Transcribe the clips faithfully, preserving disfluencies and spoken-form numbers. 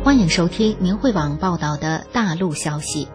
欢迎收听明慧网报道的大陆消息。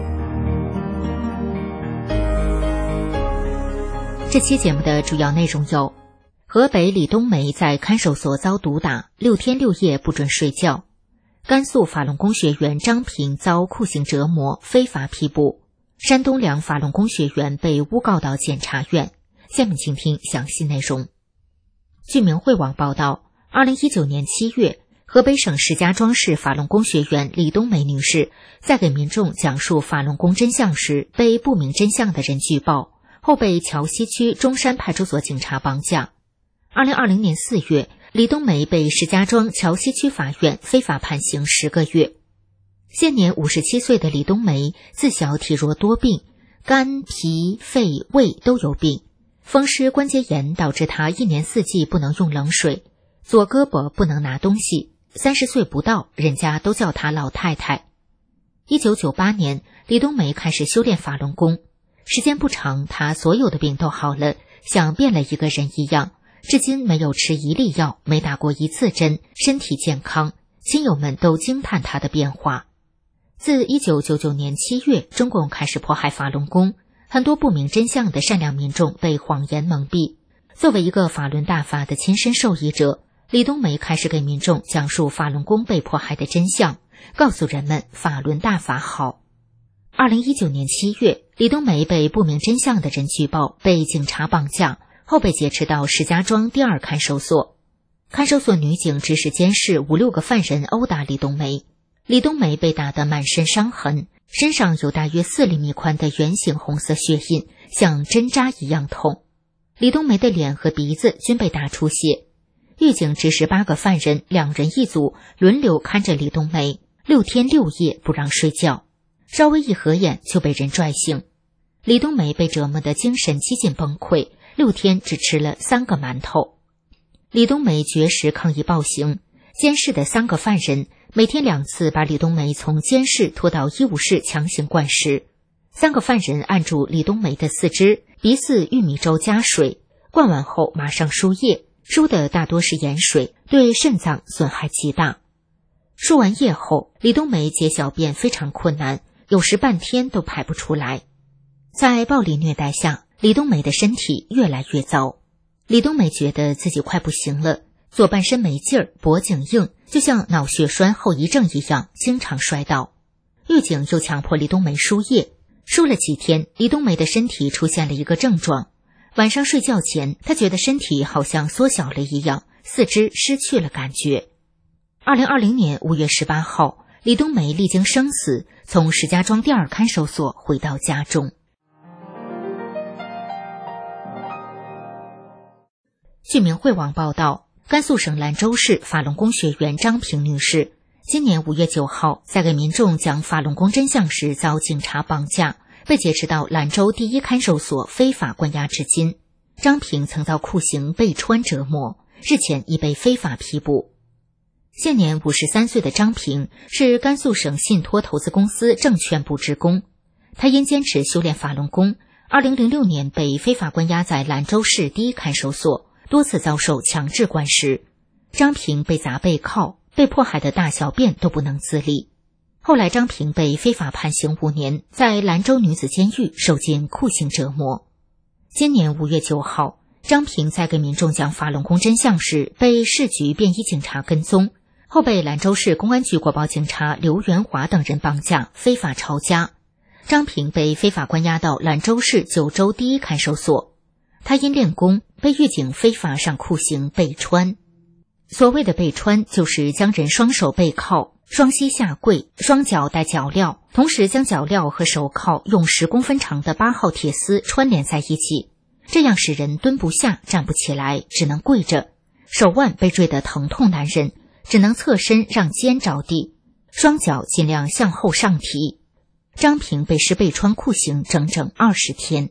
这期节目的主要内容有：河北李冬梅在看守所遭毒打，六天六夜不准睡觉；甘肃法轮功学员张平遭酷刑折磨，非法批捕；山东两法轮功学员被诬告到检察院。下面请听详细内容。据明慧网报道，二零一九年七月，河北省石家庄市法轮功学员李冬梅女士在给民众讲述法轮功真相时，被不明真相的人举报，后被桥西区中山派出所警察绑架。二零二零年四月，李冬梅被石家庄桥西区法院非法判刑十个月。现年五十七岁的李冬梅自小体弱多病，肝、脾、肺、胃都有病，风湿关节炎导致她一年四季不能用冷水，左胳膊不能拿东西，三十岁不到，人家都叫她老太太。一九九八年，李冬梅开始修炼法轮功，时间不长，她所有的病都好了，像变了一个人一样，至今没有吃一粒药，没打过一次针，身体健康，亲友们都惊叹她的变化。自一九九九年七月，中共开始迫害法轮功，很多不明真相的善良民众被谎言蒙蔽。作为一个法轮大法的亲身受益者，李冬梅开始给民众讲述法轮功被迫害的真相，告诉人们法轮大法好。二零一九年七月，李冬梅被不明真相的人举报，被警察绑架，后被劫持到石家庄第二看守所。看守所女警指使监视五六个犯人殴打李冬梅，李冬梅被打得满身伤痕，身上有大约四厘米宽的圆形红色血印，像针扎一样痛。李冬梅的脸和鼻子均被打出血。狱警指使八个犯人两人一组轮流看着李冬梅，六天六夜不让睡觉，稍微一合眼就被人拽醒。李冬梅被折磨得精神几近崩溃，六天只吃了三个馒头。李冬梅绝食抗议暴行，监视的三个犯人每天两次把李冬梅从监室拖到医务室强行灌食。三个犯人按住李冬梅的四肢，鼻饲玉米粥加水，灌完后马上输液，输的大多是盐水，对肾脏损害极大。输完液后，李冬梅解小便非常困难，有时半天都排不出来。在暴力虐待下，李冬梅的身体越来越糟。李冬梅觉得自己快不行了，左半身没劲儿，脖颈硬，就像脑血栓后遗症一样，经常摔倒。狱警又强迫李冬梅输液，输了几天，李冬梅的身体出现了一个症状，晚上睡觉前，她觉得身体好像缩小了一样，四肢失去了感觉。二零二零年五月十八号，李冬梅历经生死，从石家庄第二看守所回到家中。据明慧网报道，甘肃省兰州市法轮功学员张平女士今年五月九号在给民众讲法轮功真相时遭警察绑架，被劫持到兰州第一看守所非法关押至今。张平曾遭酷刑被穿折磨，日前已被非法批捕。现年五十三岁的张平是甘肃省信托投资公司证券部职工，他因坚持修炼法轮功，二零零六年被非法关押在兰州市第一看守所，多次遭受强制灌食。张平被砸背靠，被迫害的大小便都不能自理。后来张平被非法判刑五年，在兰州女子监狱受尽酷刑折磨。今年五月九号，张平在给民众讲法轮功真相时，被市局便衣警察跟踪，后被兰州市公安局国保警察刘元华等人绑架，非法抄家。张平被非法关押到兰州市九州第一看守所，他因练功被狱警非法上酷刑背穿。所谓的背穿，就是将人双手背靠，双膝下跪，双脚戴脚镣，同时将脚镣和手铐用十公分长的八号铁丝穿连在一起，这样使人蹲不下，站不起来，只能跪着，手腕被坠得疼痛难忍，只能侧身让肩着地，双脚尽量向后上提。张平被施背穿酷刑整整二十天。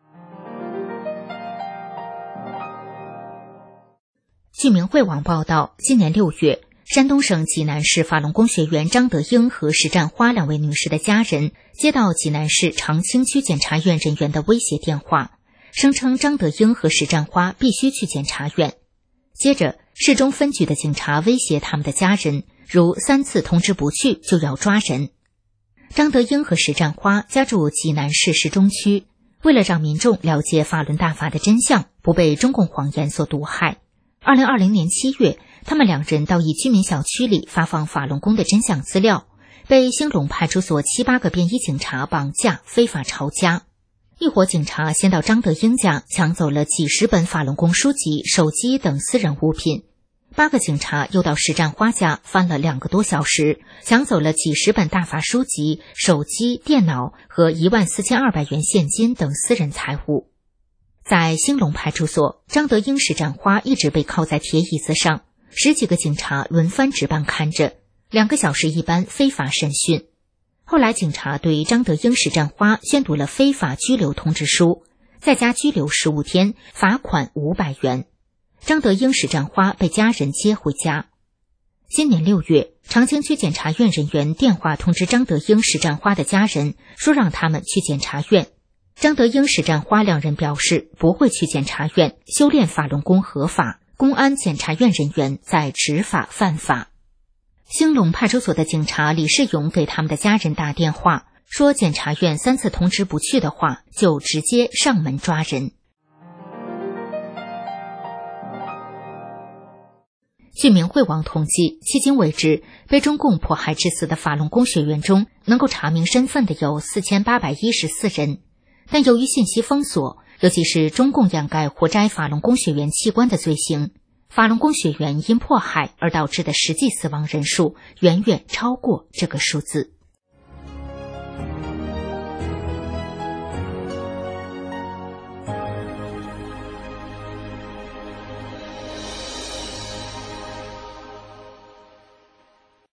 据明慧网报道，今年六月，山东省济南市法轮功学员张德英和石占花两位女士的家人接到济南市长清区检察院人员的威胁电话，声称张德英和石占花必须去检察院。接着，市中分局的警察威胁他们的家人， 如三次通知不去就要抓人。张德英和石占花家住济南市市中区，为了让民众了解法轮大法的真相，不被中共谎言所毒害，二零二零年七月，他们两人到一居民小区里发放法轮功的真相资料，被兴隆派出所七八个便衣警察绑架，非法抄家。一伙警察先到张德英家抢走了几十本法轮功书籍、手机等私人物品，八个警察又到石占花家翻了两个多小时，抢走了几十本大法书籍、手机、电脑和一万四千二百元现金等私人财物。在兴隆派出所，张德英、石占花一直被铐在铁椅子上，十几个警察轮番值班看着，两个小时一班非法审讯。后来警察对张德英、石占花宣读了非法拘留通知书，在家拘留十五天，罚款五百元。张德英、石占花被家人接回家。今年六月，长清区检察院人员电话通知张德英、石占花的家人，说让他们去检察院。张德英、石占花两人表示不会去检察院，修炼法轮功合法，公安检察院人员在执法犯法。兴隆派出所的警察李世勇给他们的家人打电话，说检察院三次通知不去的话，就直接上门抓人。据明慧网统计，迄今为止，被中共迫害致死的法轮功学员中，能够查明身份的有四千八百一十四人。但由于信息封锁，尤其是中共掩盖活摘法轮功学员器官的罪行，法轮功学员因迫害而导致的实际死亡人数远远超过这个数字。